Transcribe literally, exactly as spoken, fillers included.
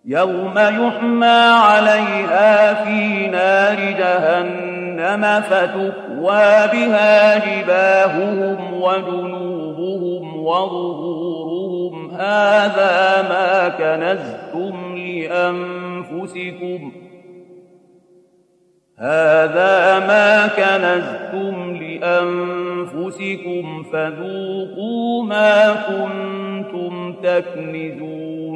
يوم يحمى عليها في نار جهنم فتكوى بها جباههم وجنوبهم وظهورهم هذا ما كنزتم لأنفسكم هذا ما كنزتم لأنفسكم فذوقوا ما كنتم تكنزون